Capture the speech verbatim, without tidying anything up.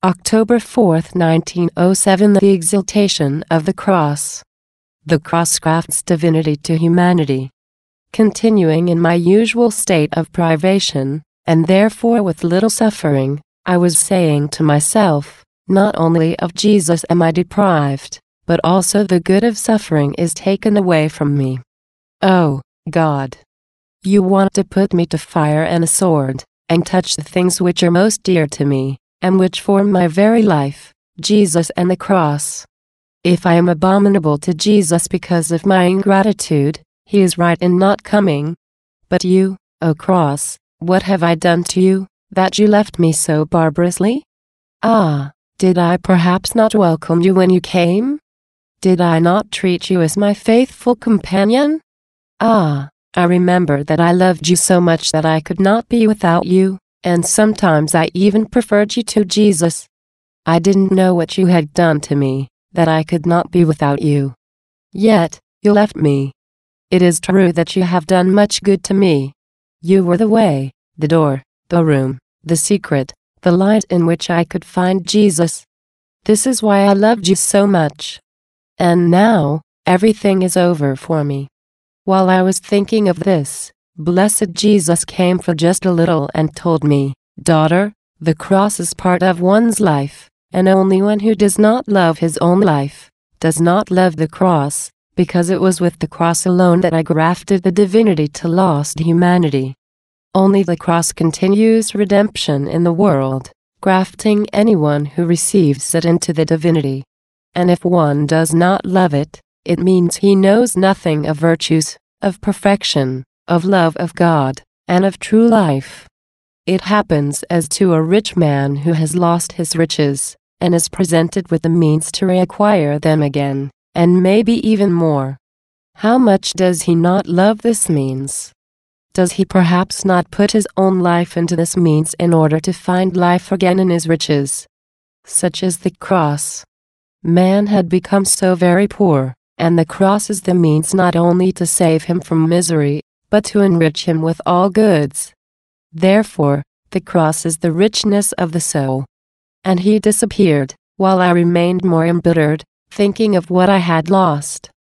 October fourth, nineteen oh seven The Exaltation of the Cross. The cross grafts divinity to humanity. Continuing in my usual state of privation, and therefore with little suffering, I was saying to myself, not only of Jesus am I deprived, but also the good of suffering is taken away from me. Oh, God! You want to put me to fire and a sword, and touch the things which are most dear to me, and which form my very life, Jesus and the cross. If I am abominable to Jesus because of my ingratitude, he is right in not coming. But you, O cross, what have I done to you, that you left me so barbarously? Ah, did I perhaps not welcome you when you came? Did I not treat you as my faithful companion? Ah, I remember that I loved you so much that I could not be without you, and sometimes I even preferred you to Jesus. I didn't know what you had done to me, that I could not be without you. Yet, you left me. It is true that you have done much good to me. You were the way, the door, the room, the secret, the light in which I could find Jesus. This is why I loved you so much. And now, everything is over for me. While I was thinking of this, blessed Jesus came for just a little and told me, "Daughter, the cross is part of one's life, and only one who does not love his own life, does not love the cross, because it was with the cross alone that I grafted the divinity to lost humanity. Only the cross continues redemption in the world, grafting anyone who receives it into the divinity. And if one does not love it, it means he knows nothing of virtues, of perfection, of love of God, and of true life. It happens as to a rich man who has lost his riches, and is presented with the means to reacquire them again, and maybe even more. How much does he not love this means? Does he perhaps not put his own life into this means in order to find life again in his riches? Such is the cross. Man had become so very poor, and the cross is the means not only to save him from misery, but to enrich him with all goods. Therefore, the cross is the richness of the soul. And he disappeared, while I remained more embittered, thinking of what I had lost.